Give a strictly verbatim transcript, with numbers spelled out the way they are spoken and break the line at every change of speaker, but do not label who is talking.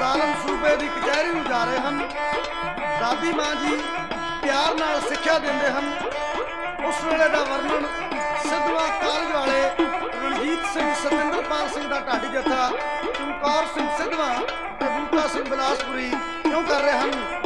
ਜ਼ਾਲਮ ਸੂਬੇ ਦੀ ਕਚਹਿਰੀ ਨੂੰ ਜਾ ਰਹੇ ਹਨ। ਦਾਦੀ ਮਾਂ ਜੀ ਪਿਆਰ ਨਾਲ ਸਿੱਖਿਆ ਦਿੰਦੇ ਹਨ। ਉਸ ਵੇਲੇ ਦਾ ਵਰਣਨ ਸਿੱਧਵਾਂ ਕਾਲਜ ਵਾਲੇ ਰਣਜੀਤ ਸਿੰਘ ਸਤਿੰਦਰਪਾਲ ਸਿੰਘ ਦਾ ਢਾਡੀ ਜੱਥਾ ਚਮਕੌਰ ਸਿੰਘ ਸਿੱਧਵਾਂ ਤੇ ਬੂਟਾ ਸਿੰਘ ਬਿਲਾਸਪੁਰੀ ਕਿਉਂ ਕਰ ਰਹੇ ਹਨ।